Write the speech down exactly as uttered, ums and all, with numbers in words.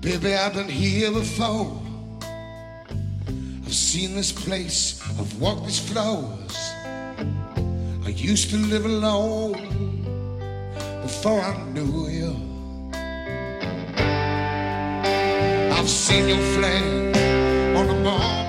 Baby, I've been here before. I've seen this place, I've walked these floors. I used to live alone before I knew you. I've seen your flag on the mall.